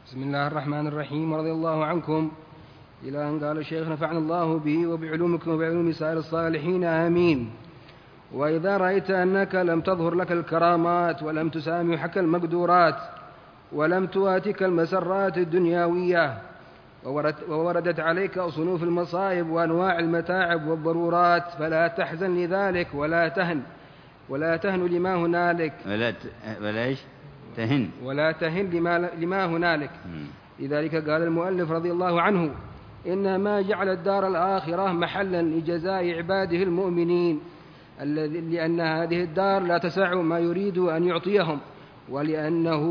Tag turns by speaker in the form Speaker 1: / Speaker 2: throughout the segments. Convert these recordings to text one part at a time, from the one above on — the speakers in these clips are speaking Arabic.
Speaker 1: بسم الله الرحمن الرحيم. رضي الله عنكم إلى أن قال الشيخ نفعنا الله به وبعلومكم وبعلوم سائر الصالحين آمين. وإذا رأيت أنك لم تظهر لك الكرامات ولم تسامحك المقدورات ولم تواتك المسرات الدنيوية ووردت عليك صنوف المصائب وأنواع المتاعب والضرورات فلا تحزن لذلك ولا تهن لما هنالك ولا تهن لما هنالك. لذلك قال المؤلف رضي الله عنه: إنما جعل الدار الآخرة محلا لجزاء عباده المؤمنين، لأن هذه الدار لا تسع ما يريد أن يعطيهم، ولأنه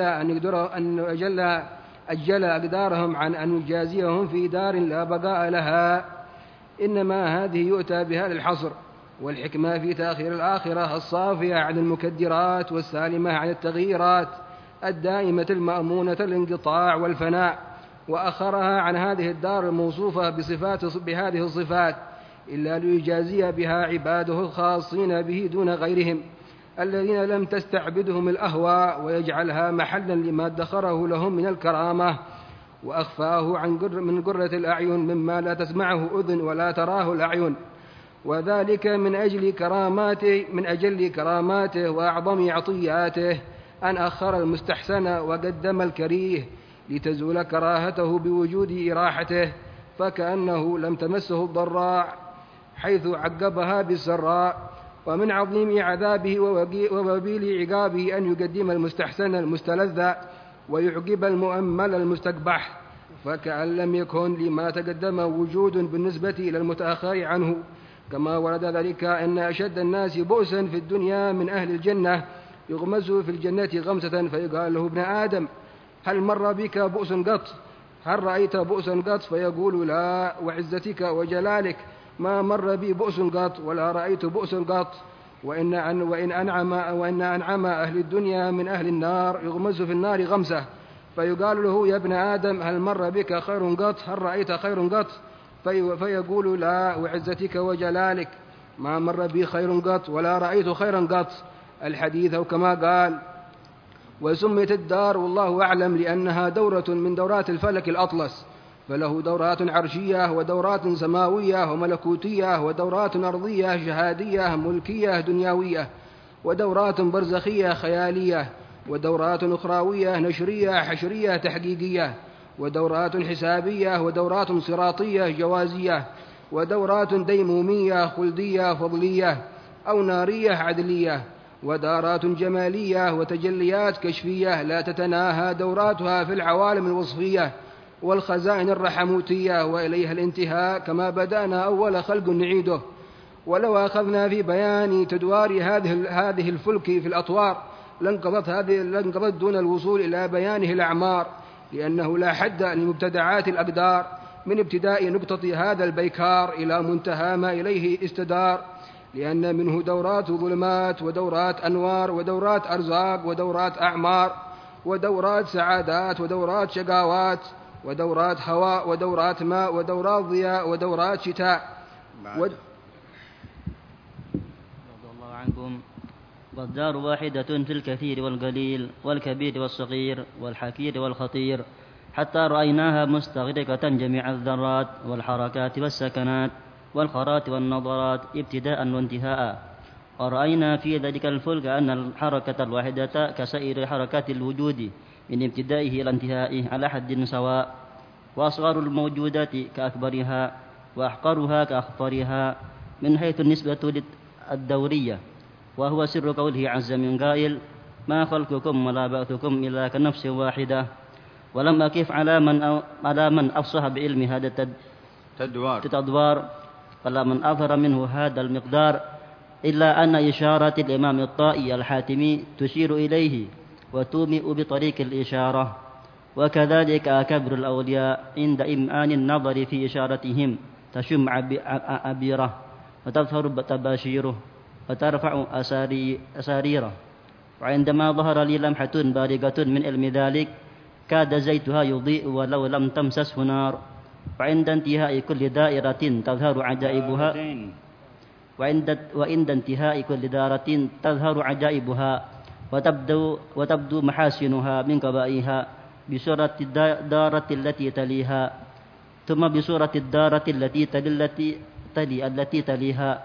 Speaker 1: أجل أقدارهم عن أن يجازيهم في دار لا بقاء لها. إنما هذه يؤتى بها للحصر، والحكمة في تأخير الآخرة الصافية عن المكدرات والسالمة عن التغييرات الدائمة المأمونة الانقطاع والفناء، وأخرها عن هذه الدار الموصوفة بهذه الصفات إلا ليجازي بها عباده الخاصين به دون غيرهم الذين لم تستعبدهم الأهواء، ويجعلها محلا لما ادخره لهم من الكرامة وأخفاه من قرة الأعين مما لا تسمعه أذن ولا تراه الأعين، وذلك من أجل كراماته وأعظم عطياته أن أخر المستحسن وقدم الكريه لتزول كراهته بوجود إراحته، فكأنه لم تمسه الضراء حيث عقبها بالسراء. ومن عظيم عذابه ووبيل عقابه أن يقدم المستحسن المستلذ ويعقب المؤمل المستقبح، فكأن لم يكن لما تقدم وجود بالنسبة إلى المتأخر عنه. كما ورد ذلك أن أشد الناس بؤسا في الدنيا من أهل الجنة، يغمز في الجنة غمسة فيقال له: ابن آدم هل مر بك بؤس قط؟ هل رأيت بؤسا قط؟ فيقول: لا وعزتك وجلالك ما مر بي بؤس قط ولا رأيت بؤس قط. وإن أنعم أهل الدنيا من أهل النار يغمز في النار غمسة فيقال له: يا ابن آدم هل مر بك خير قط؟ هل رأيت خير قط؟ فيقول: لا وعزتك وجلالك ما مر بي خير قط ولا رأيت خيرا قط. الحديث كما قال. وسميت الدار والله أعلم لأنها دورة من دورات الفلك الأطلس، فله دورات عرشية ودورات سماوية وملكوتية ودورات أرضية شهادية ملكية دنيوية ودورات برزخية خيالية ودورات أخروية نشرية حشرية تحقيقية ودورات حسابية ودورات صراطية جوازية ودورات ديمومية خلدية فضلية أو نارية عدلية ودارات جمالية وتجليات كشفية لا تتناهى دوراتها في العوالم الوصفية والخزائن الرحموتية، وإليها الانتهاء كما بدأنا أول خلق نعيده. ولو أخذنا في بيان تدوار هذه الفلك في الأطوار لانقضت دون الوصول إلى بيانه الأعمار، لأنه لا حد لمبتدعات الأقدار من ابتداء نقطة هذا البيكار إلى منتهى ما إليه استدار، لأن منه دورات ظلمات ودورات أنوار ودورات أرزاق ودورات أعمار ودورات سعادات ودورات شقاوات ودورات هواء ودورات ماء ودورات ضياء ودورات شتاء. رضي
Speaker 2: الله عنكم. والدار واحدة في الكثير والقليل والكبير والصغير والحكير والخطير، حتى رأيناها مستغرقة جميع الذرات والحركات والسكنات والخرات والنظرات ابتداء وانتهاء. ورأينا في ذلك الفلك أن الحركة الواحدة كسائر حركات الوجود من ابتدائه إلى انتهائه على حد سواء، وأصغر الموجودات كأكبرها وأحقرها كأخطرها من حيث النسبة الدورية، وهو سر قوله عز من قائل: ما خلقكم ولا بعثكم إلا كنفس واحدة. ولم أكف على من أفصح بعلم هذا التدوار فلا من أظهر منه هذا المقدار، إلا أن إشارة الإمام الطائي الحاتمي تشير إليه وتومئ بطريق الإشارة. وكذلك أكبر الأولياء عند إمعان النظر في إشارتهم تشم عبيره وتظهر تباشيره وترفع أساريره. وعندما ظهر لي لمحة بارقة من علم ذلك كاد زيتها يضيء ولو لم تمسسه نار. وعند انتهاء كل دائرة تظهر عجائبها وعند انتهاء كل دارة تظهر عجائبها وتبدو محاسنها من قبائها بسورة الدارة التي تليها، ثم بسورة الدارة التي تليها،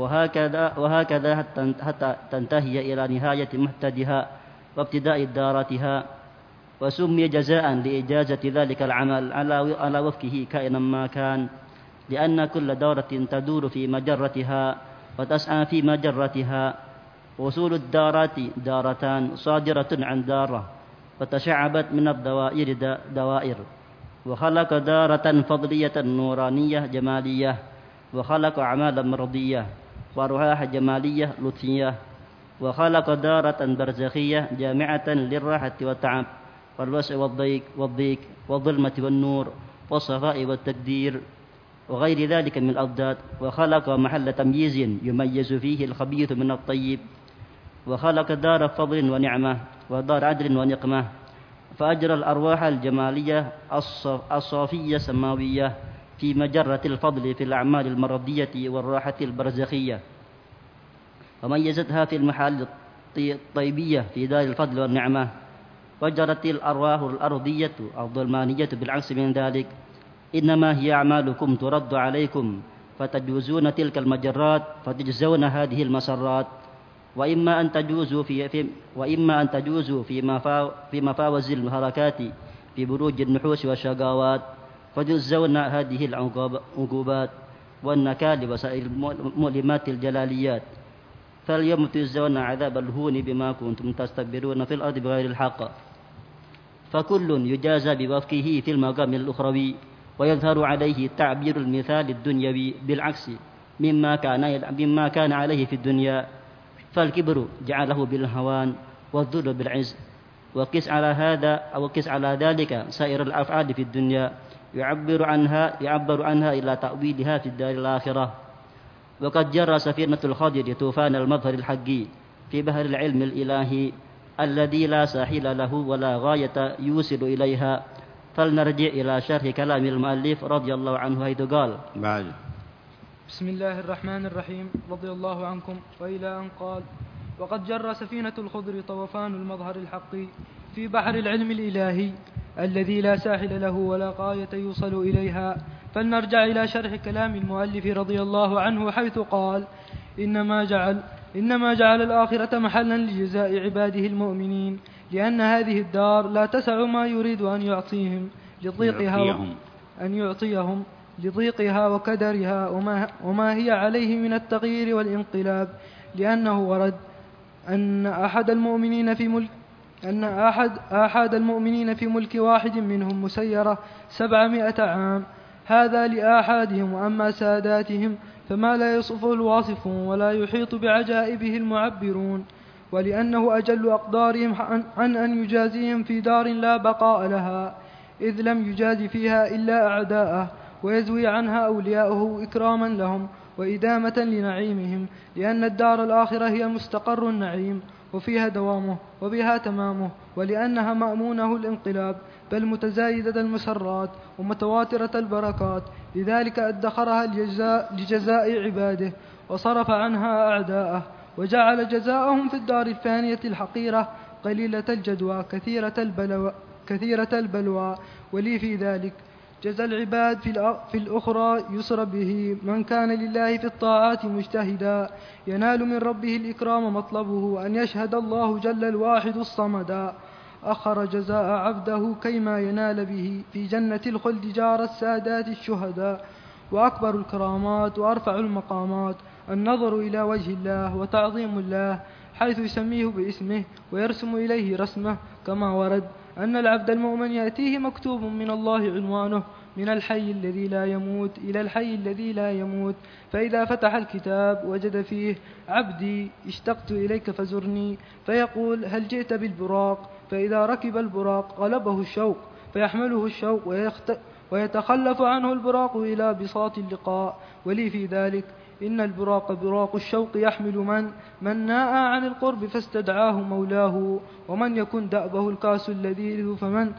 Speaker 2: وهكذا حتى تنتهي إلى نهاية مهتدها وابتداء دارتها. وسمي جزاء لإجازة ذلك العمل على وفقه كائنا ما كان، لأن كل دورة تدور في مجرتها وتسعى في مجرتها. وصول الدارات دارتان صادرة عن دارة، وتشعبت من الدوائر دوائر، وخلق دارة فضلية نورانية جمالية، وخلق أعمالا مرضية وأرواح جمالية لطفية، وخلق دارة برزخية جامعة للراحة والتعب والوسع والضيق والظلمة والنور والصفاء والتقدير وغير ذلك من الأضداد، وخلق محل تمييز يميز فيه الخبيث من الطيب، وخلق دار فضل ونعمة ودار عدل ونقمة، فأجرى الأرواح الجمالية الصافية السماوية في مجرة الفضل في الأعمال المرضية والراحة البرزخية، وميزتها في المحال الطيبية في دار الفضل والنعمة. وجرت الأرواح الأرضية الظلمانية بالعكس من ذلك، إنما هي أعمالكم ترد عليكم فتجوزون تلك المجرات فتجزون هذه المسرات، وإما أن تجوزوا في مفاوز الحركات في بروج النحوس والشقاوات فتجزون هذه العقوبات والنكال وسائر المؤلمات الجلاليات. فاليوم تجزون عذاب الهون بما كنتم تستكبرون في الأرض بغير الحق. فكل يجازى بوفقه في المقام الأخروي، ويظهر عليه تعبير المثال الدنيوي بالعكس مما كان عليه في الدنيا. فالكبر جعله بالهوان والذل بالعز، وقس على ذلك سائر الأفعال في الدنيا يعبر عنها إلى تأويلها في الدار الآخرة. وقد جرى سفينة الخضر طوفان المظهر الحقي في بحر العلم الإلهي الذي لا ساحل له ولا غاية يوصل إليها. فلنرجع إلى شرح كلام المؤلف رضي الله عنه حيث قال:
Speaker 3: بسم الله الرحمن الرحيم، رضي الله عنكم. وإلى أن قال: وقد جرى سفينة الخضر طوفان المظهر الحقي في بحر العلم الإلهي الذي لا ساحل له ولا غاية يوصل إليها. فلنرجع إلى شرح كلام المؤلف رضي الله عنه حيث قال: إنما جعل الآخرة محلا لجزاء عباده المؤمنين، لأن هذه الدار لا تسع ما يريد أن يعطيهم لضيقها وكدرها وما هي عليه من التغيير والانقلاب. لأنه ورد أن أحد المؤمنين في ملك واحد منهم مسيرة 700 عام، هذا لآحادهم. وأما ساداتهم فما لا يصفه الواصفون ولا يحيط بعجائبه المعبرون. ولأنه أجل أقدارهم عن أن يجازيهم في دار لا بقاء لها، إذ لم يجاز فيها إلا أعداءه، ويزوي عنها أولياؤه إكراما لهم وإدامة لنعيمهم، لأن الدار الآخرة هي مستقر النعيم وفيها دوامه وبها تمامه، ولأنها مأمونه الانقلاب بل متزايدة المسرات ومتواترة البركات. لذلك أدخرها لجزاء عباده وصرف عنها أعداءه، وجعل جزاءهم في الدار الفانية الحقيرة قليلة الجدوى كثيرة البلوى. ولي في ذلك جزى العباد في الأخرى يسر به من كان لله في الطاعات مجتهدا، ينال من ربه الإكرام مطلبه أن يشهد الله جل الواحد الصمدا. أخر جزاء عبده كيما ينال به في جنة الخلد جار السادات الشهداء. وأكبر الكرامات وأرفع المقامات النظر إلى وجه الله وتعظيم الله، حيث يسميه باسمه ويرسم إليه رسمه، كما ورد أن العبد المؤمن يأتيه مكتوب من الله عنوانه من الحي الذي لا يموت إلى الحي الذي لا يموت. فإذا فتح الكتاب وجد فيه: عبدي اشتقت إليك فزرني، فيقول: هل جئت بالبراق؟ فإذا ركب البراق غلبه الشوق فيحمله الشوق ويتخلف عنه البراق إلى بساط اللقاء. ولي في ذلك إن البراق براق الشوق يحمل من ناء عن القرب فاستدعاه مولاه، ومن يكن دأبه الكاس اللذيذ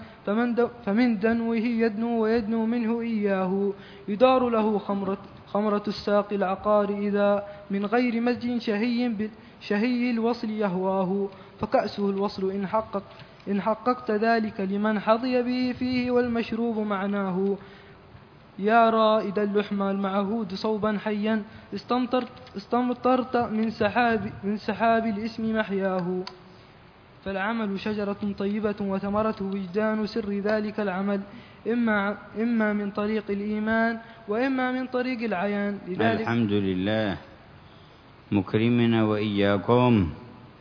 Speaker 3: فمن دنوه يدنو ويدنو منه إياه. يدار له خمرة الساق العقار إذا من غير مزج شهي الوصل يهواه، فكأسه الوصل إن حققت ذلك لمن حظي به فيه والمشروب معناه. يا رائد اللحمى المعهود صوبا حيا استمطرت من سحاب الاسم محياه. فالعمل شجرة طيبة وثمرته وجدان سر ذلك العمل، إما من طريق الإيمان وإما من طريق العيان.
Speaker 4: الحمد لله مكرمنا وإياكم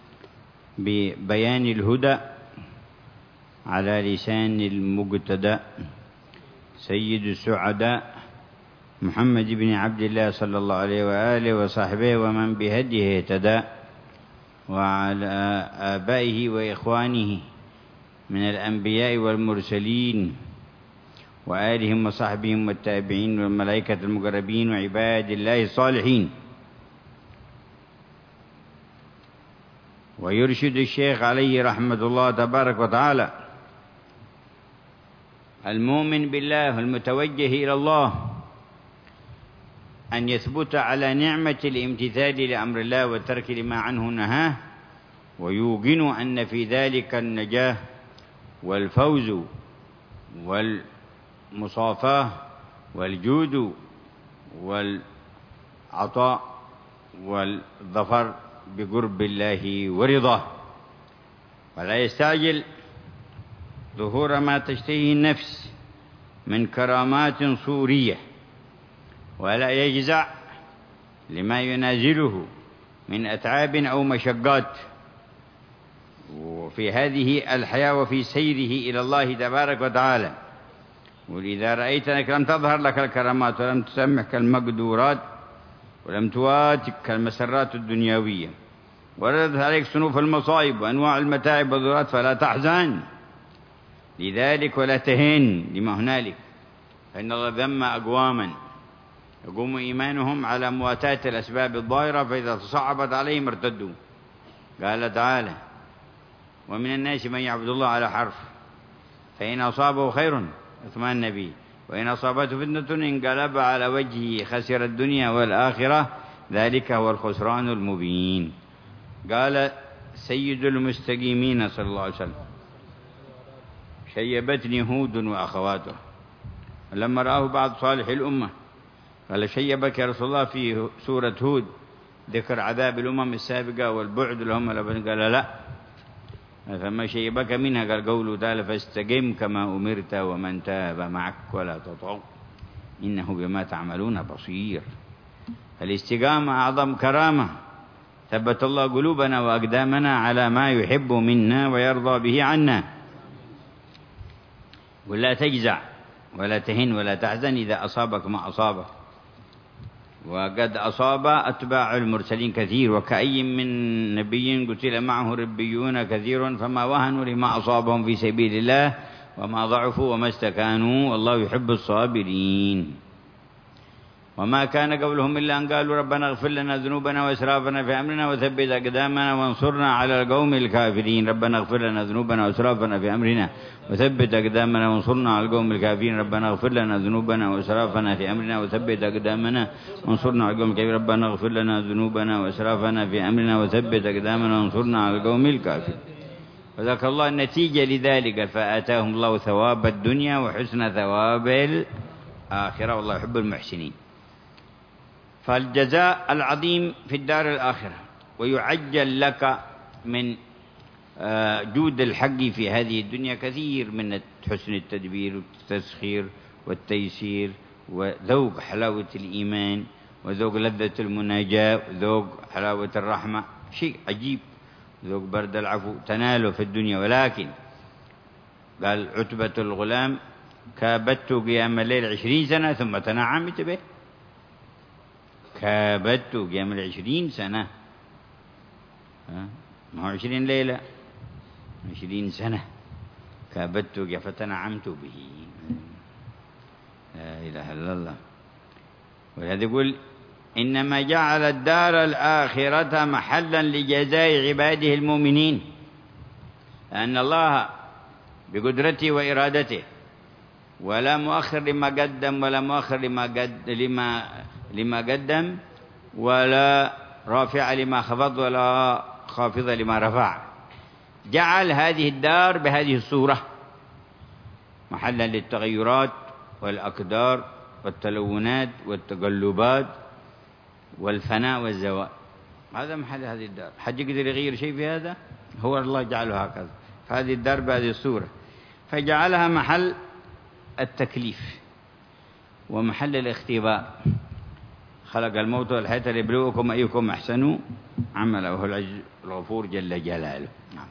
Speaker 4: ببيان الهدى على لسان المقتدى سيد السعداء محمد بن عبد الله صلى الله عليه وآله وصحبه ومن بهديه اهتدى، وعلى آبائه وإخوانه من الأنبياء والمرسلين وآلهم وصحبهم والتابعين والملائكة المقربين وعباد الله الصالحين. ويرشد الشيخ عليه رحمة الله تبارك وتعالى المؤمن بالله المتوجه إلى الله أن يثبت على نعمة الامتثال لأمر الله والترك لما عنه نهاه، ويوقن أن في ذلك النجاة والفوز والمصافاة والجود والعطاء والظفر بقرب الله ورضاه، ولا يستعجل ظهور ما تشتهيه النفس من كرامات صورية، ولا يجزع لما ينازله من أتعاب أو مشقات وفي هذه الحياة وفي سيره إلى الله تبارك وتعالى. ولذا رأيت أنك لم تظهر لك الكرامات ولم تسمحك المقدورات ولم تواتك المسرات الدنيوية، وردت عليك صنوف المصائب وأنواع المتاعب والضرورات، فلا تحزن لذلك ولا تهن لما هنالك، فإن الله ذم أقواما يقوم إيمانهم على مواتاة الأسباب الظاهرة فإذا تصعبت عليهم ارتدوا. قال تعالى: ومن الناس من يعبد الله على حرف فإن أصابه خير اطمأن به وإن أصابته فتنة انقلب على وجهه خسر الدنيا والآخرة ذلك هو الخسران المبين. قال سيد المستقيمين صلى الله عليه وسلم: شيبتني هود وأخواته. لما رآه بعض صالح الأمة قال: شيبك يا رسول الله في سورة هود ذكر عذاب الأمم السابقة والبعد لهم، قال: لا، فما شيبك منها قال قوله تعالى: فاستقم كما أمرت ومن تاب معك ولا تطغوا إنه بما تعملون بصير. الاستقامة أعظم كرامة، ثبت الله قلوبنا وأقدامنا على ما يحب منا ويرضى به عنا. ولا تجزع ولا تهن ولا تحزن إذا أصابك ما أصابك، وقد أصاب أتباع المرسلين كثير، وكأي من نبي قتل معه ربيون كثير فما وهنوا لما أصابهم في سبيل الله وما ضعفوا وما استكانوا والله يحب الصابرين. وما كان قولهم إلا أن قالوا ربنا اغفر لنا ذنوبنا وإسرافنا في أمرنا وثبت أقدامنا وانصرنا على القوم الكافرين. ربنا اغفر لنا ذنوبنا وإسرافنا في أمرنا وثبت أقدامنا وانصرنا على القوم الكافرين. ربنا اغفر لنا ذنوبنا وإسرافنا في أمرنا وثبت أقدامنا وانصرنا على القوم الكافرين. ربنا اغفر لنا ذنوبنا وإسرافنا في أمرنا وثبت أقدامنا وانصرنا على القوم الكافرين. وذاك الله النتيجة لذلك فآتاهم الله ثواب الدنيا وحسن ثواب الآخرة والله يحب المحسنين. فالجزاء العظيم في الدار الآخرة، ويعجل لك من جود الحق في هذه الدنيا كثير من حسن التدبير والتسخير والتيسير وذوق حلاوة الإيمان وذوق لذة المناجاة وذوق حلاوة الرحمة، شيء عجيب، ذوق برد العفو تناله في الدنيا. ولكن قال عتبة الغلام: كابدت قيام الليل 20 سنة ثم تنعمت به. كابدت قيام 20 سنة، ما هو 20 ليلة، 20 سنة كابدت فتنعمت به. لا إله إلا الله. ولهذا يقول: إنما جعل الدار الآخرة محلا لجزاء عباده المؤمنين، لأن الله بقدرته وإرادته ولا مؤخر لما قدم ولا مؤخر لما قدم ولا رافع لما خفض ولا خافض لما رفع، جعل هذه الدار بهذه الصورة محلا للتغيرات والأقدار والتلونات والتقلبات والفناء والزوال. هذا محل هذه الدار. حد يقدر يغير شيء في هذا؟ هو الله جعله هكذا. فهذه الدار بهذه الصورة، فجعلها محل التكليف ومحل الاختباء. خلق الموت والحياة ليبلوكم أيكم أحسن عملا وهو العزيز الغفور جل جلاله.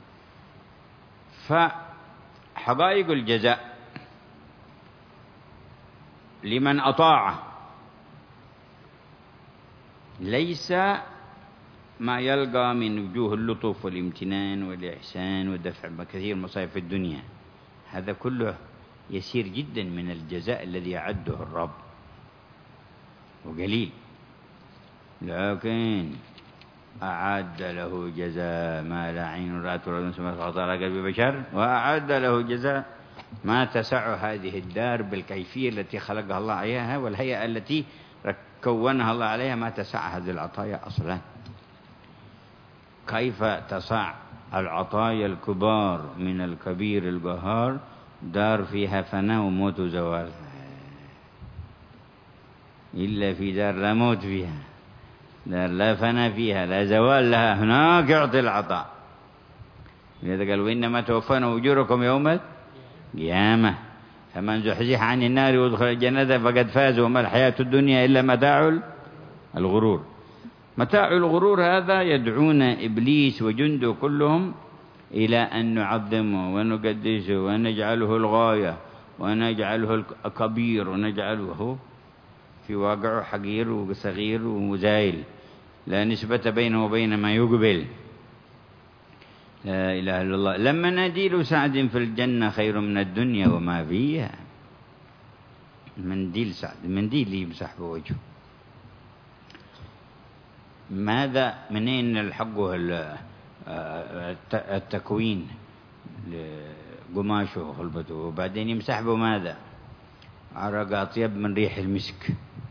Speaker 4: فحقائق الجزاء لمن أطاع ليس ما يلقى من وجوه اللطف والامتنان والإحسان ودفع كثير مصائب في الدنيا، هذا كله يسير جدا من الجزاء الذي أعده الرب وقليل، لكن أعد له جزاء ما لا عين رأت ولا سمعت خطر قلب بشر، وأعد له جزاء ما تسع هذه الدار بالكيفية التي خلقها الله عليها والهيئة التي كونها الله عليها، ما تسع هذه العطايا أصلا. كيف تسع العطايا الكبار من الكبير القهار دار فيها فناء وموت وزوال؟ إلا في دار لا موت فيها، دار لا فناء فيها، لا زوال لها، هناك يعطي العطاء. لذا قال وإنما توفون أجوركم يوم القيامة فمن زحزح عن النار وادخل الجنة فقد فاز وما الحياة الدنيا إلا متاع الغرور. متاع الغرور هذا يدعون إبليس وجنده كلهم إلى أن نعظمه ونقدسه ونجعله الغاية ونجعله الكبير ونجعله في واقعه حقير وصغير ومزايل، لا نسبة بينه وبين ما يقبل. لا إله إلا الله. لما نديل سعد في الجنة خير من الدنيا وما فيها. منديل سعد، منديل يمسح بوجهه. ماذا منين الحقه التكوين قماشه وخلبته، وبعدين يمسح به ماذا؟ عرق أطيب من ريح المسك.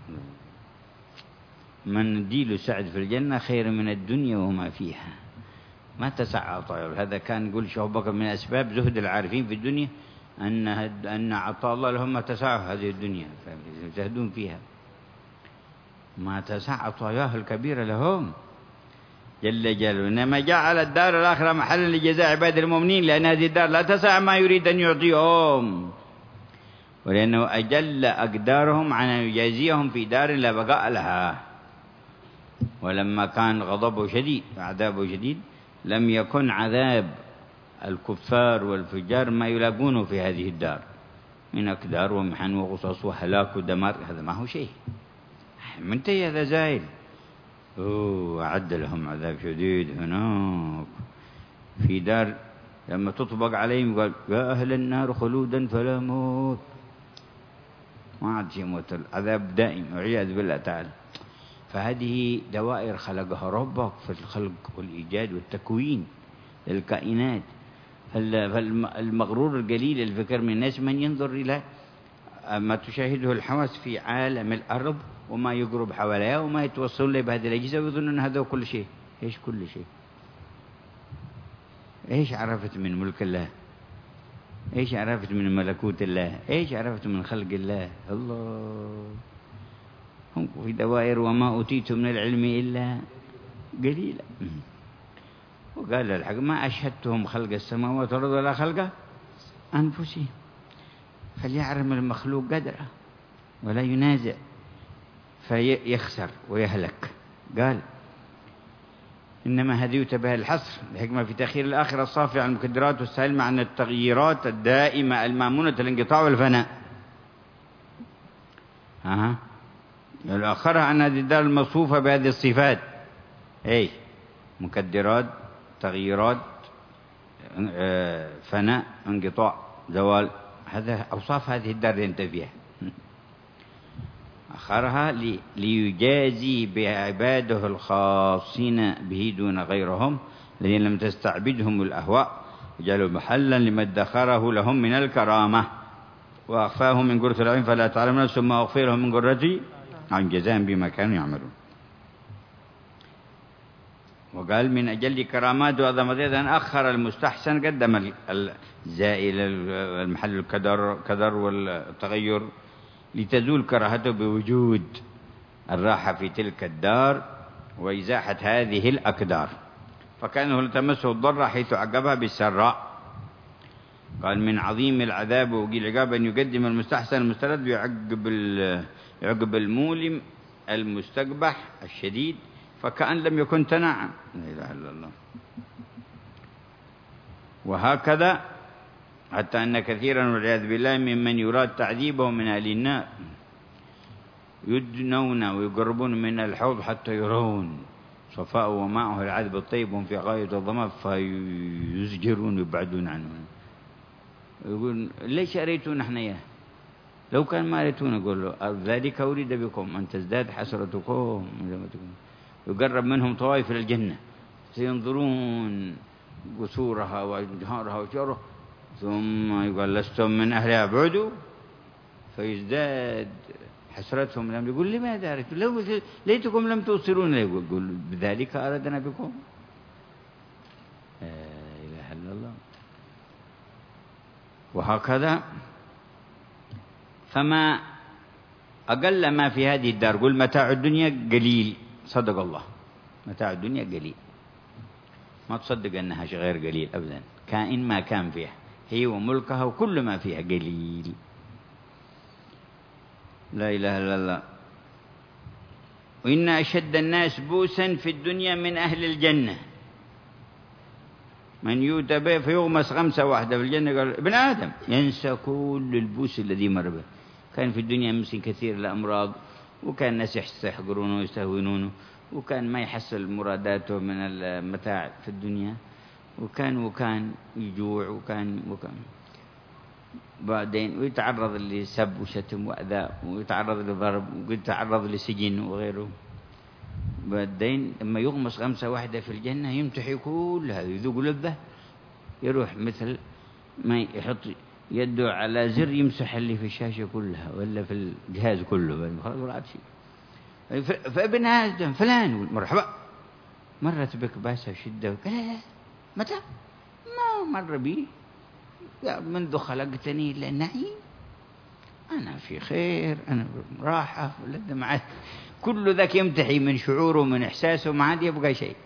Speaker 4: منديل سعد في الجنة خير من الدنيا وما فيها. ما تسع عطايا. هذا كان يقول شيخ بكر من أسباب زهد العارفين في الدنيا أن عطاء الله لهم ما تسع هذه الدنيا فيزهدون فيها. ما تسع عطاياه الكبيرة لهم جل جلاله. إنما جعل الدار الآخرة محلا لجزاء عباد المؤمنين، لأن هذه الدار لا تسع ما يريد أن يعطيهم، ولأنه أجل أقدارهم عن أن يجازيهم في دار لا بقاء لها. ولما كان غضبه شديد وعذابه شديد لم يكن عذاب الكفار والفجار ما يلاقونه في هذه الدار من أقدار ومحن وغصص وهلاك ودمار. هذا ما هو شيء منتهي، هذا زائل. أعد لهم عذاب شديد هناك في دار لما تطبق عليهم قال يا أهل النار خلودا فلا موت. ما عاد يموت، العذاب دائم والعياذ بالله تعالى. فهذه دوائر خلقها ربك في الخلق والإيجاد والتكوين للكائنات. فالمغرور القليل الفكر من الناس من ينظر إلى ما تشاهده الحواس في عالم الأرض وما يقرب حواليها وما يتوصل له بهذه الأجهزة ويظن أن هذا كل شيء. إيش كل شيء؟ إيش عرفت من ملك الله؟ إيش عرفت من ملكوت الله؟ إيش عرفت من خلق الله؟ الله هم في دوائر وما أوتيتم من العلم إلا قليلا. وقال الحق ما أشهدتهم خلق السماوات والأرض ولا خلق أنفسهم فليعلم المخلوق قدره ولا ينازع فيخسر ويهلك. قال إنما هديت بها الحصر الحكمة في تأخير الآخرة الصافية عن المكدرات والسالمة عن التغييرات الدائمة المامونة الانقطاع والفناء. الآخرة عن هذه الدار الموصوفة بهذه الصفات، أي مكدرات تغييرات فناء انقطاع زوال. هذا أوصاف هذه الدار ينتهي فيها. آخرها ليجازي بعباده الخاصين به دون غيرهم الذين لم تستعبدهم الأهواء وجعلوا محلا لما ادخره لهم من الكرامة وأخفاهم من قرة العين فلا تعلم نفس ما أخفي لهم من قرة عن جزاء بما كانوا يعملون. وقال من أجل كرامات وعظمتها أن أخر المستحسن، قدم الزائل المحل الكدر والتغير لتزول كراهته بوجود الراحة في تلك الدار وإزاحة هذه الأكدار، فكانه التمسه الضر حيث عقبها بالسراء. قال من عظيم العذاب وقيل العقاب أن يقدم المستحسن المسترد يعقب المؤلم المستقبح الشديد، فكأن لم يكن تنعم. لا إله إلا الله. وهكذا حتى أن كثيرا والعياذ بالله ممن يراد تعذيبه من أهل النار يدنون ويقربون من الحوض حتى يرون صفاء وماءه العذب الطيب، هم في غاية الظما فيزجرون ويبعدون عنه. يقول ليش أريتون نحن إياه؟ لو كان ما أريتون أقول له ذلك أريد بكم أن تزداد حسرتكم. يقرب منهم طوائف الجنة سينظرون قصورها وأنهارها وشرها، ثم يقول لستم من أهلها ابعدوا، فيزداد حسرتهم. لم يقول لماذا أردتم ليتكم لم توصلون. يقول بذلك أردنا بكم. لا إله إلا الله. وهكذا فما أقل ما في هذه الدار. قل متاع الدنيا قليل، صدق الله، متاع الدنيا قليل، ما تصدق أنها غير قليل أبدا، كائن ما كان فيها، هي وملكها وكل ما فيها قليل. لا إله إلا الله. وإن أشد الناس بوسا في الدنيا من أهل الجنة من يؤتى به فيغمس غمسة واحدة في الجنة. قال ابن آدم ينسى كل البوس الذي مر به. كان في الدنيا مسكين كثير الأمراض، وكان الناس يستحقرونه ويستهونونه، وكان ما يحصل مراداته من المتاع في الدنيا، وكان يجوع وكان بعدين ويتعرض لسب وشتم وأذى، ويتعرض لضرب، ويتعرض لسجن وغيره. بعدين لما يغمس غمسة واحدة في الجنة يمتحي كل هذا، يذوق لذة، يروح مثل ما يحط يده على زر يمسح اللي في الشاشة كلها ولا في الجهاز كله، خلاص ولا عاد شيء. فابن آدم فلان مرحبا، مرت بك باسة وشدة؟ قال لا متى ما مر بي منذ خلقتني إلا النعيم، أنا في خير، أنا راحة ولذة معك. كل ذاك يمتحي من شعوره ومن إحساسه، ما عاد يبقى شيء.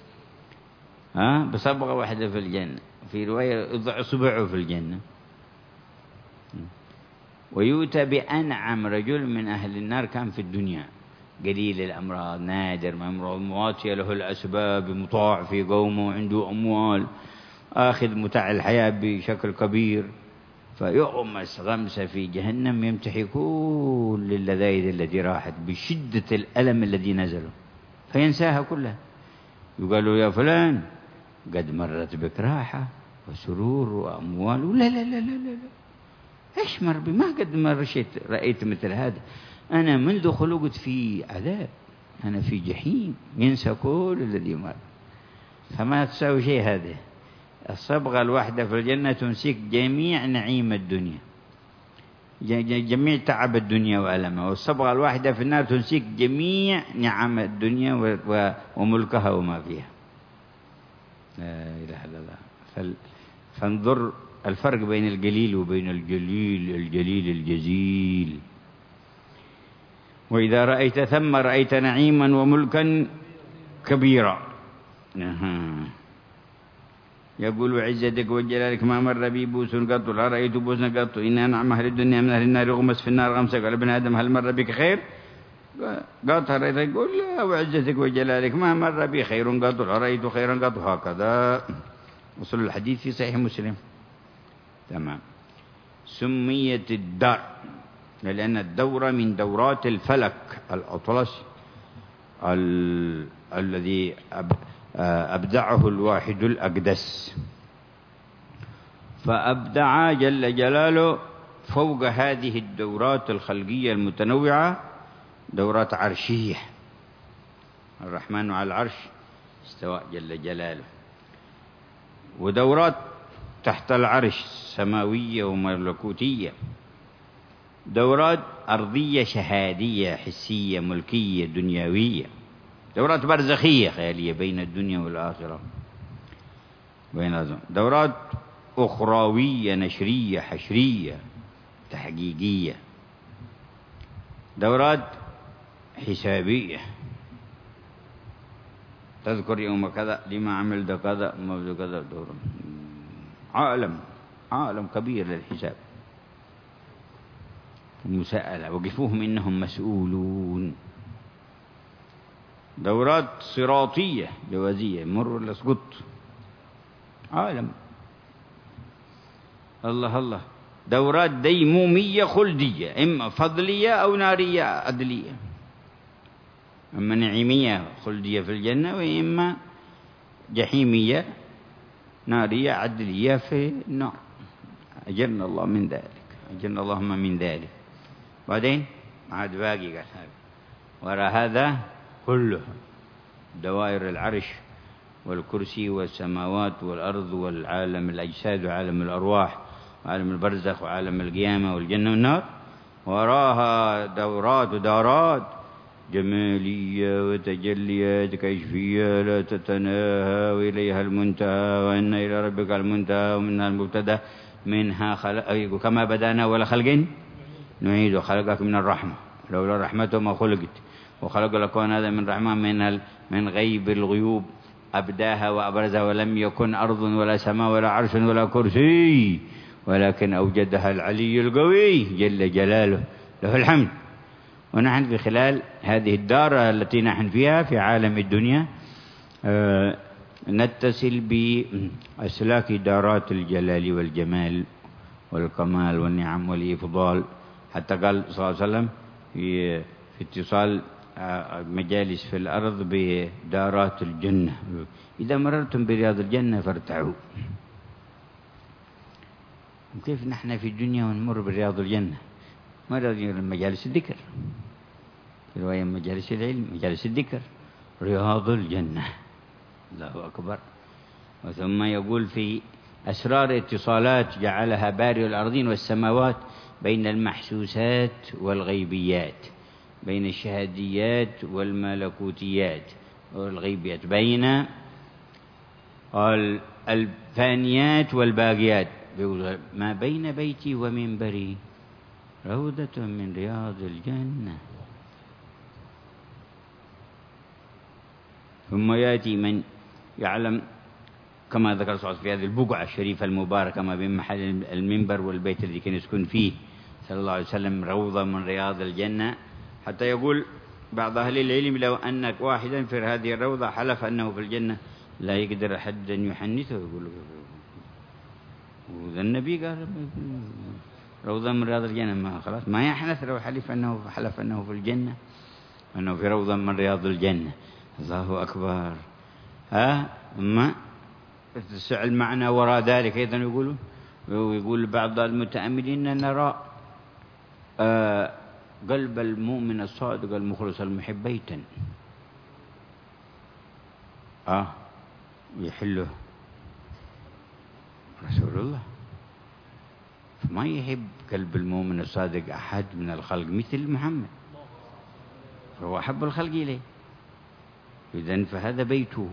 Speaker 4: بصبغة واحدة في الجنة، في رواية يضع صبعه في الجنة. ويؤتى بأنعم رجل من أهل النار كان في الدنيا، قليل الأمراض، نادر ما يمرض، مواتية له الأسباب، مطاع في قومه، عنده أموال، آخذ متاع الحياة بشكل كبير، فيغمس غمسة في جهنم يمتحي كل اللذائذ التي راحت بشدة الألم الذي نزله، فينساها كلها. يقال له يا فلان قد مرت بك راحة وسرور وأموال. لا لا لا لا لا، إيش مر بي؟ ما قد ما رأيت مثل هذا، أنا منذ خلقت في عذاب، أنا في جحيم. ينسى كل الذي مر، فما تساوي شيء هذه. الصبغة الواحدة في الجنة تنسيك جميع نعيم الدنيا، جميع تعب الدنيا وألمها، والصبغة الواحدة في النار تنسيك جميع نعم الدنيا وملكها وما فيها. لا إله إلا الله. فانظر الفرق بين القليل وبين الجليل الجزيل. وإذا رأيت ثم رأيت نعيما وملكا كبيرا. يقول عزتك وجلالك ما مر بي بوس قط، لا رأيت بوسا قط، إن أنعم أهل الدنيا من أهل النار يغمس في النار غمسة. قال ابن آدم هل مر بك خير؟ قط رأيت؟ يقول لا وعزتك وجلالك ما مر بي خير قط، لا رأيت خيرا قط. هكذا وصل الحديث في صحيح مسلم. تمام. سميت الدار لأن الدورة من دورات الفلك الأطلس الذي أبدعه الواحد الأقدس، فأبدع جل جلاله فوق هذه الدورات الخلقية المتنوعة دورات عرشية. الرحمن على العرش استوى جل جلاله. ودورات تحت العرش سماوية وملكوتية، دورات أرضية شهادية حسية ملكية دنيوية، دورات برزخية خيالية بين الدنيا والآخرة، دورات أخروية نشرية حشرية تحقيقية، دورات حسابية، تذكر يوم كذا لما عملت كذا ما كذا، دور عالم كبير للحساب، المساءلة، وقفوهم إنهم مسؤولون. دورات صراطية جوازية، مر ولا اسقط، عالم. الله. دورات ديمومية خلدية، إما فضلية أو نارية عدلية، إما نعيمية خلدية في الجنة، وإما جحيمية نارية عدلية في النار. أجرنا الله من ذلك، أجرنا اللهم من ذلك. بعدين عاد باقي قال وراء هذا كله دوائر العرش والكرسي والسماوات والأرض والعالم الأجساد وعالم الأرواح وعالم البرزخ وعالم القيامة والجنة والنار، وراها دورات ودارات جمالية وتجليات كشفية لا تتناهى، وإليها المنتهى، وإن إلى ربك المنتهى، ومنها المبتدأ، منها خلق كما بدأنا ولا خلق نعيد، خلقك من الرحمة لولا رحمته ما خلقت، وخلق الكون هذا من رحمة من غيب الغيوب أبداها وأبرزها، ولم يكن أرض ولا سماء ولا عرش ولا كرسي، ولكن أوجدها العلي القوي جل جلاله، له الحمد. ونحن في خلال هذه الدار التي نحن فيها في عالم الدنيا نتصل بأسلاك دارات الجلال والجمال والكمال والنعم والإفضال، حتى قال صلى الله عليه وسلم في اتصال مجالس في الأرض بدارات الجنة، إذا مررتم برياض الجنة فارتعوا. وكيف نحن في الدنيا ونمر برياض الجنة؟ مرة مجالس الذكر، في رواية مجالس العلم، مجالس الذكر، رياض الجنة، الله أكبر. وثم يقول في أسرار اتصالات جعلها بارئ الأرضين والسماوات بين المحسوسات والغيبيات، بين الشهاديات والملكوتيات والغيبيات، بين الفانيات والباقيات، ما بين بيتي ومنبري روضة من رياض الجنة. ثم يأتي من يعلم كما ذكر صلى الله عليه وسلم في هذه البقعة الشريفة المباركة ما بين محل المنبر والبيت الذي كان يسكن فيه صلى الله عليه وسلم روضة من رياض الجنة، حتى يقول بعض أهل العلم لو أن واحدا في هذه الروضة حلف أنه في الجنة لا يقدر أحد أن يحنثه، يقول وذا النبي قال روضة من رياض الجنة، ما خلاص ما يحنث لو حلف أنه في الجنة، أنه في روضة من رياض الجنة. الله أكبر. ما المعنى وراء ذلك أيضا يقول بعض المتأملين نرى قلب المؤمن الصادق المخلص المحب بيتا يحله رسول الله، فما يحب قلب المؤمن الصادق أحد من الخلق مثل محمد، فهو أحب الخلق إليه، إذن فهذا بيته،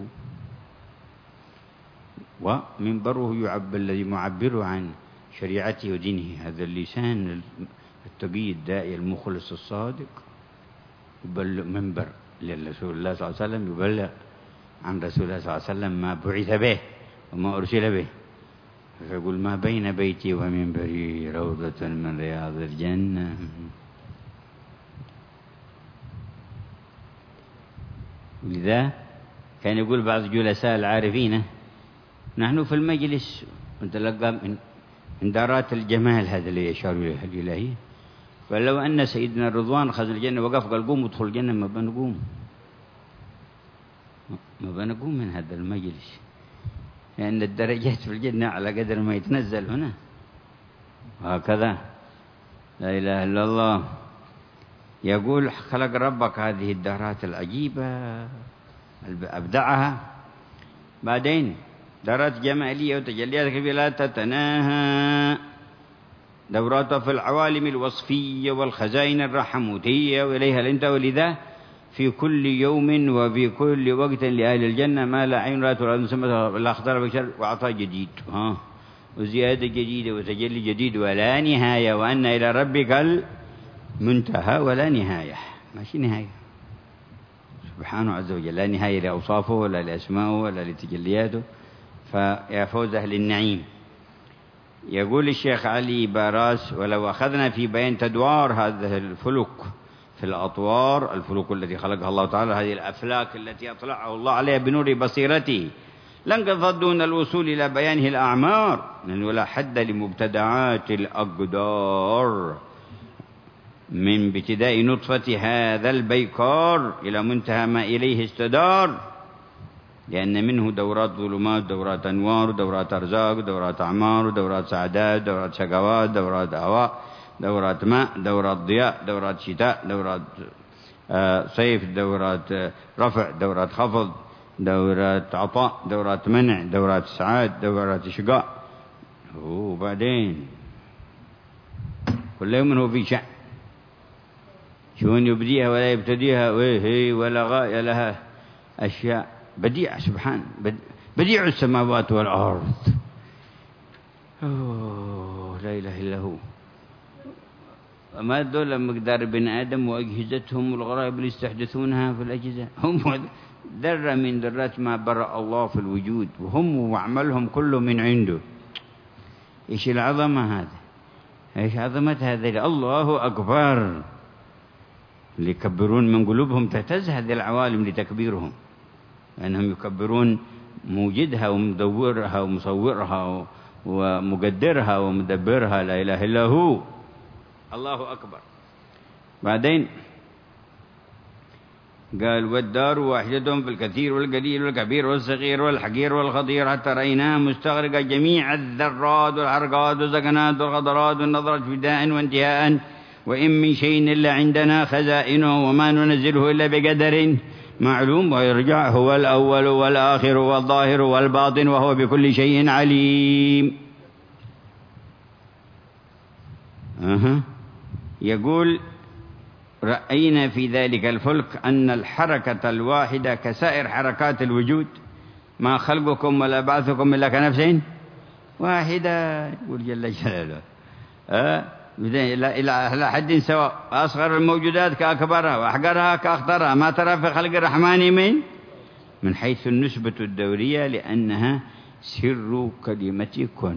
Speaker 4: ومنبره الذي معبر عن شريعته ودينه، هذا اللسان التقي الداعي المخلص الصادق يبلغ منبر لرسول الله صلى الله عليه وسلم، يبلغ عن رسول الله صلى الله عليه وسلم ما بعث به وما أرسل به، فيقول ما بين بيتي ومنبري روضة من رياض الجنة. لذا كان يقول بعض جلساء العارفين نحن في المجلس نتلقى من دارات الجمال هذا اللي يشار إليه الإلهية، فلو أن سيدنا الرضوان خذ الجنة وقف قال قوم ادخل الجنة ما بنقوم من هذا المجلس، لأن الدرجات في الجنة على قدر ما يتنزل هنا، وهكذا لا إله إلا الله. يقول خلق ربك هذه الدارات العجيبة أبدعها، بعدين دارات جمالية وتجليات كبيرة لا تتناهى، دوراتها في العوالم الوصفية والخزائن الرحموتية وإليها الانتهى، ولذا في كل يوم وفي كل وقت لأهل الجنة ما لا عين رأت ولا سمعت ولا خطر بشر، وعطاء جديد وزيادة جديدة وتجلي جديد ولا نهاية، وأن إلى ربك المنتهى ولا نهاية، ماشي نهاية سبحانه عز وجل، لا نهاية لأوصافه ولا لأسمائه ولا لتجلياته. فيا فوز أهل النعيم. يقول الشيخ علي باراس: ولو أخذنا في بيان تدوار هذه الفلك في الأطوار، الفلك التي خلقها الله تعالى، هذه الأفلاك التي أطلعه الله عليها بنور بصيرته، لانقضت دون الوصول إلى بيانه الأعمار، لأنه لا حد لمبتدعات الأقدار من ابتداء نطفة هذا البيكار إلى منتهى ما إليه استدار، لأن منه دورات ظلمات، دورات أنوار، دورات أرزاق، دورات أعمار، دورات سعادات، دورات شقوات، دورات هواء، دورات ماء، دورات ضياء، دورات شتاء، دورات صيف، دورات رفع، دورات خفض، دورات عطاء، دورات منع، دورات سعاد، دورات شقاء. وبعدين كل يوم هو في شأن، شلون يبديها ولا يبتديها، ولا غاية لها، أشياء بديع سبحان بديع السماوات والأرض. لا إله إلا هو. ما دول مقدار ابن آدم وأجهزتهم والغرائب اللي يستحدثونها في الأجهزة، هم ذرة من ذرات ما برأ الله في الوجود، وهم وعملهم كله من عنده. إيش العظمة هذا؟ إيش عظمة هذا؟ الله أكبر. اللي يكبرون من قلوبهم تهتز هذه العوالم لتكبيرهم، لأنهم يكبرون موجدها ومدورها ومصورها ومقدرها ومدبرها. لا إله إلا هو. الله أكبر. بعدين قال: والدار واحدة في الكثير والقليل والكبير والصغير والحقير والخطير، حتى رأيناها مستغرقة جميع الذرات والحركات والسكنات والخضرات والنظرات ابتداء وانتهاء، وإن من شيء إلا عندنا خزائنه وما ننزله إلا بقدر معلوم، ويرجع هو الأول والآخر والظاهر والباطن وهو بكل شيء عليم. يقول: رأينا في ذلك الفلك أن الحركة الواحدة كسائر حركات الوجود، ما خلقكم ولا بعثكم إلا كنفس واحدة. يقول جل جلاله إلى حد سواء، أصغر الموجودات كأكبرها وأحقرها كأخطرها، ما ترى في خلق الرحمن من حيث النسبة الدورية، لأنها سر كلمة كن.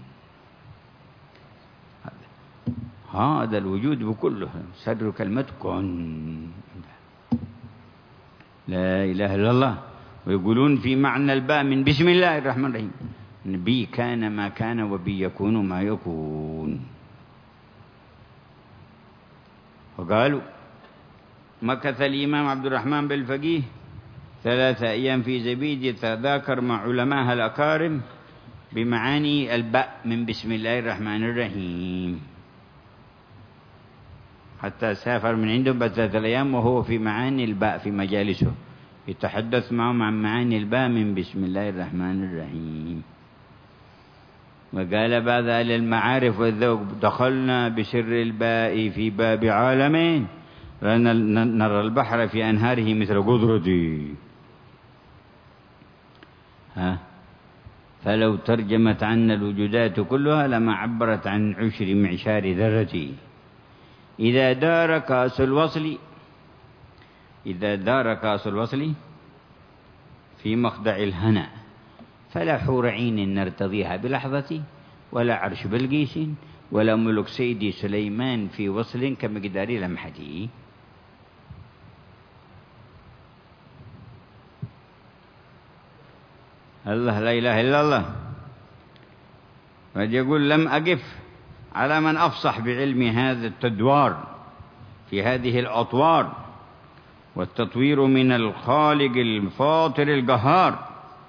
Speaker 4: هذا الوجود بكله سر كلمة كن. لا إله إلا الله. ويقولون في معنى الباء من بسم الله الرحمن الرحيم: بي كان ما كان وبي يكون ما يكون. وقالوا: مكث الإمام عبد الرحمن بالفقيه 3 أيام في زبيد يتذاكر مع علماء الأكارم بمعاني الباء من بسم الله الرحمن الرحيم، حتى سافر من عندهم بعد 3 أيام وهو في معاني الباء في مجالسه، يتحدث معهم عن معاني الباء من بسم الله الرحمن الرحيم. وقال بعد أهل المعارف والذوق: دخلنا بسر الباء في باب عالمين، نرى البحر في أنهاره مثل قدرتي. فلو ترجمت عنا الوجودات كلها لما عبرت عن 10 معشار ذرتي. إذا دار كاس الوصل في مخدع الهنا، فلا حور عين نرتضيها بلحظة، ولا عرش بلقيس، ولا ملك سيدي سليمان في وصل كمقدار لمحتي. الله لا إله إلا الله. قد يقول: لم أقف على من أفصح بعلم هذا التدوار في هذه الأطوار والتطوير من الخالق الفاطر القهار،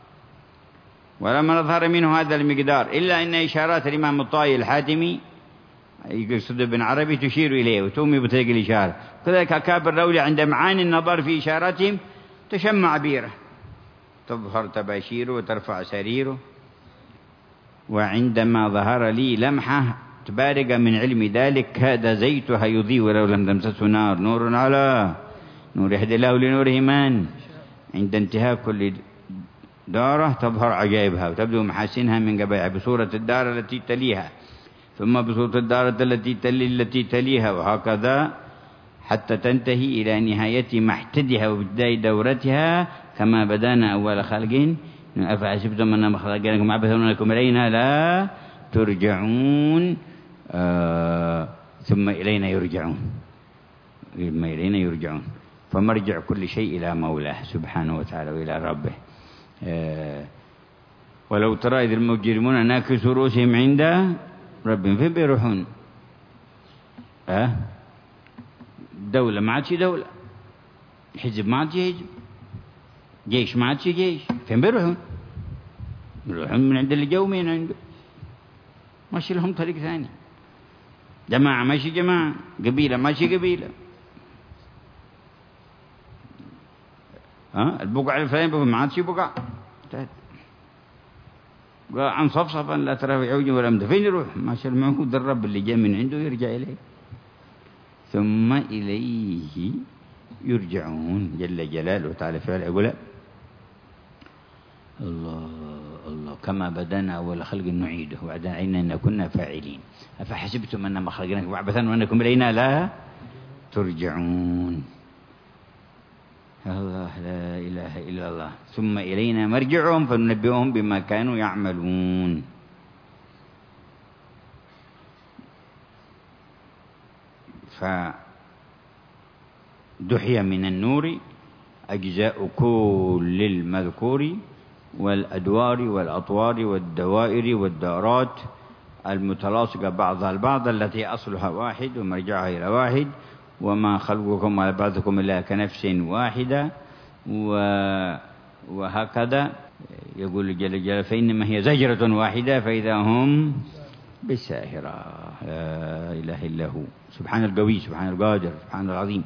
Speaker 4: ولما نظهر منه هذا المقدار، إلا أن إشارات الإمام الطائي الحاتمي يقصد ابن عربي تشير إليه وتومي بتلك الإشارة. كذلك أكابر الأولياء عند معاني النظر في إشاراتهم تشمع بيره، تظهر تباشيره وترفع سريره. وعندما ظهر لي لمحة تبارق من علم ذلك، كاد زيتها يضيء ولو لم تمسسه نار، نور على نور يهدي الله لنوره من. عند انتهاء كل دارة تظهر عجائبها وتبدو محاسنها من قبلها بصورة الدار التي تليها، ثم بصورة الدار التي تليها، وهكذا حتى تنتهي إلى نهاية محتدها وابتداء دورتها كما بدانا أول خلق. أفحسبتم أنما خلقناكم عبثا وأنكم إلينا لا ترجعون ثم إلينا يرجعون. فمرجع كل شيء إلى مولاه سبحانه وتعالى وإلى ربه. ولو ترى إذ المجرمون ناكسوا رؤوسهم عند ربهم فين بيروحون؟ دولة ما عادش دولة، حزب ما عادش حزب، جيش ما عادش جيش، فين بيروحون؟ بيروحون من عند اللي جو من عنده، ماشي لهم طريق ثاني. جماعة ماشي جماعة، قبيلة ماشي قبيلة. البقع الفلاني ما عادش بقع، عن صفصفا لا ترى في عوج ولا أمد. فين يروح؟ ماشي المعهود الرب اللي جاء من عنده يرجع إليه، ثم إليه يرجعون جل جلاله وتعالى فعل. أقول الله كما بدأنا أول خلق نعيده وعدنا علينا أن كنا فاعلين. أفحسبتم أنما خلقناكم عبثا وأنكم إلينا لا ترجعون. الله لا إله إلا الله. ثم إلينا مرجعهم فننبئهم بما كانوا يعملون. فدحي من النور أجزاء كل المذكور والأدوار والأطوار والدوائر والدارات المتلاصقة بعضها البعض التي أصلها واحد ومرجعها إلى واحد، وما خلقكم ولا بعثكم إلا كنفس واحدة. وهكذا يقول جل جلاله فإنما هي زجرة واحدة فإذا هم بالساهرة. لا إله إلا هو سبحان القوي سبحان القادر سبحان العظيم.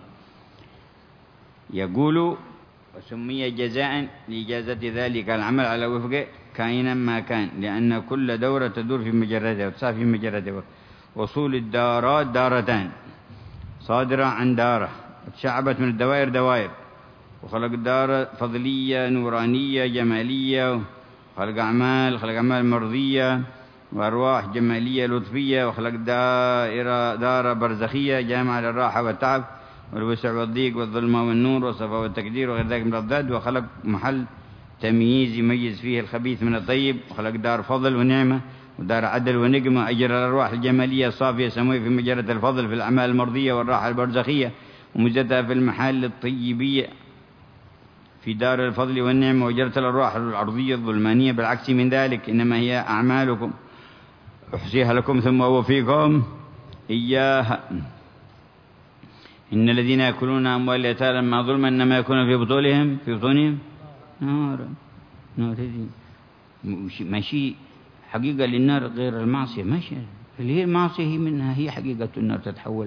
Speaker 4: يقول وسمي جزاء لإجازة ذلك العمل على وفقه كائنا ما كان، لأن كل دورة تدور في مجردها وتسعى في مجردها. وصول الدارات دارتان صادرة عن دارة وتشعبت من الدوائر دوائر، وخلق دار فضلية نورانية جمالية، وخلق أعمال مرضية وأرواح جمالية لطفية، وخلق دار برزخية جامعة للراحة والتعب والوسع والضيق والظلمة والنور والصفاء والتقدير وغير ذلك من الأضداد. وخلق محل تمييز يميز فيه الخبيث من الطيب، وخلق دار فضل ونعمة ودار عدل ونقمة. أجر الأرواح الجمالية الصافية السماوية في مجرة الفضل في الأعمال المرضية والراحة البرزخية، ومزتها في المحال الطيبية في دار الفضل والنعمة. وجرت الأرواح الأرضية الظلمانية بالعكس من ذلك، إنما هي أعمالكم أحصيها لكم ثم أوفيكم إياها. إن الذين يأكلون أموال اليتامى ظلما إنما يكون في بطونهم نارا. ماشي حقيقة للنار غير المعصية، ماشي اللي هي المعصية هي منها هي حقيقة النار تتحول.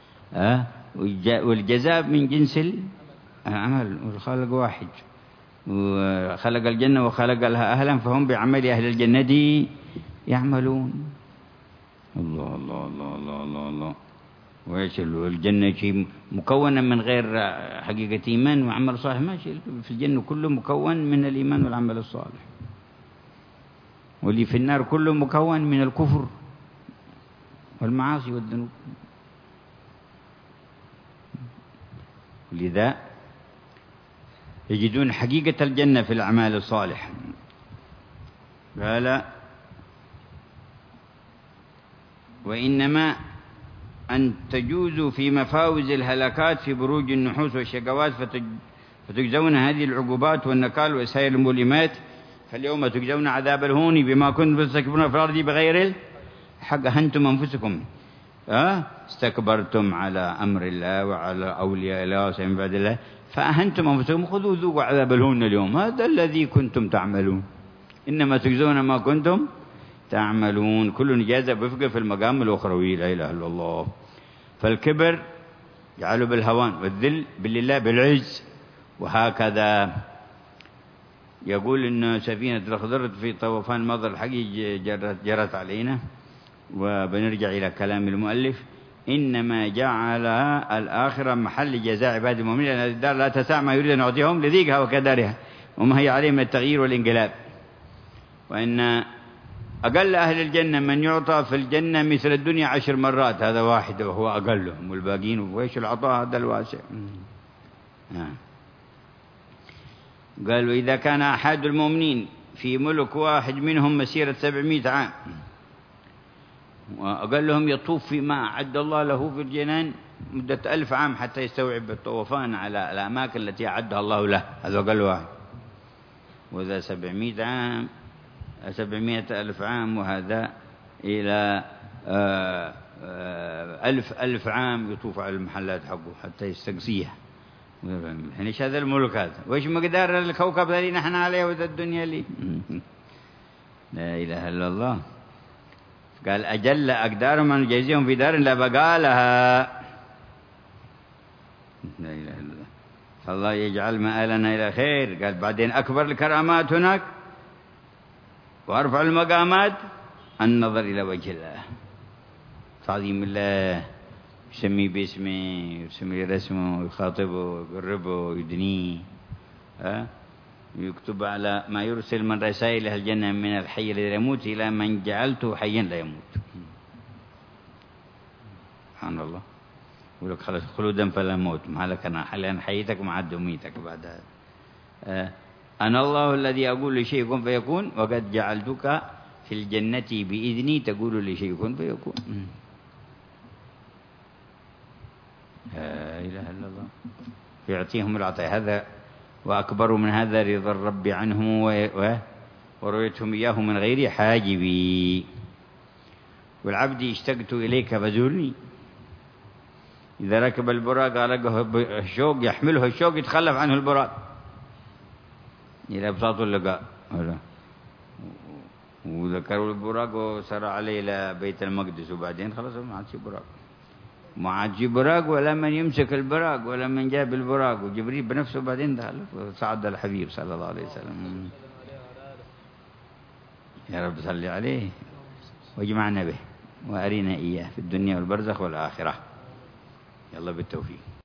Speaker 4: والجزاء من جنس العمل، والخالق واحد وخلق الجنة وخلق لها أهلا فهم بعمل أهل الجنة يعملون. الله الله الله الله الله الله. وإيش الجنة شيء مكونة من غير حقيقة إيمان وعمل صالح، ماشي في الجنة كله مكون من الإيمان والعمل الصالح، واللي في النار كله مكون من الكفر والمعاصي والذنوب. لذا يجدون حقيقة الجنة في الأعمال الصالحة. قال وإنما أن تجوزوا في مفاوز الهلاكات في بروج النحوس والشقوات فتجزون هذه العقوبات والنكال وسائر المؤلمات. فاليوم تجزون عذاب الهون بما كنتم تستكبرون في الأرض بغير الحق. أنتم أنفسكم استكبرتم على أمر الله وعلى أولياء الله وسلم بعد الله فأهنتم أنفسكم خذوا ذوقوا عذاب الهون اليوم. هذا الذي كنتم تعملون، إنما تجزون ما كنتم تعملون. كل نجازة بفقه في المقام الأخروي. لا إله إلا الله. فالكبر جعله بالهوان والذل بالله بالعز. وهكذا يقول إن سفينة الخضر في طوفان المطر الحقيقي جرت علينا. وبنرجع إلى كلام المؤلف إنما جعل الآخرة محل جزاء عباد المؤمنين، لأن الدار لا تسع ما يريد أن يعطيهم لضيقها وكدارها وما هي عليه من التغيير والانقلاب. وإن أقل أهل الجنة من يعطى في الجنة مثل الدنيا 10 مرات، هذا واحد وهو أقلهم، والباقين وإيش العطاء هذا الواسع. قال: وإذا كان أحد المؤمنين في ملك واحد منهم مسيرة 700 عام، وأقلهم يطوف فيما أعد الله له في الجنان مدة 1000 عام حتى يستوعب الطوفان على الأماكن التي أعدها الله له، هذا أقل واحد. وإذا 700 عام 700,000 عام، وهذا إلى 1000 عام يطوف على المحلات حقه حتى يستقصيها. يعني إيش هذا الملك هذا؟ وإيش مقدار الكوكب الذي نحن عليه وذا الدنيا لي؟ لا إله إلا الله. قال: أجل أقدار من نجازيهم في دار لا بقى لها. لا إله إلا الله. فالله يجعل مآلنا إلى خير. قال: بعدين أكبر الكرامات هناك وأرفع المقامات النظر إلى وجه الله، تعظيم الله، يسميه باسمه، يرسم رسمه، يخاطبه، يقربه، يدنيه، يكتب على ما يرسل من رسائل أهل الجنة من الحي الذي لا يموت إلى من جعلته حيا لا يموت. سبحان الله. يقول لك: خلاص خلودا فلا موت، ما لك أنا حاليا حييتك مع دميتك بعد هذا. أنا الله الذي أقول لشيء كن فيكون، وقد جعلتك في الجنة بإذني تقول لشيء كن فيكون. لا إله إلا الله. يعطيهم العطاء هذا، وأكبر من هذا رضا الرب عنهم ورؤيتهم إياه من غير حاجبي. والعبد اشتقت إليك فزورني. إذا ركب البراق ألقه الشوق، يحمله الشوق يتخلف عنه البراق إلى بساط اللقاء. وذكروا البراق وسار عليه إلى بيت المقدس، وبعدين خلاص ما عادش براق، ما عادش براق ولا من يمسك البراق ولا من جاب البراق، وجبريل بنفسه بعدين دخل وصعد الحبيب صلى الله عليه وسلم. يا رب صل عليه واجمعنا به وأرنا إياه في الدنيا والبرزخ والآخرة. يلا بالتوفيق.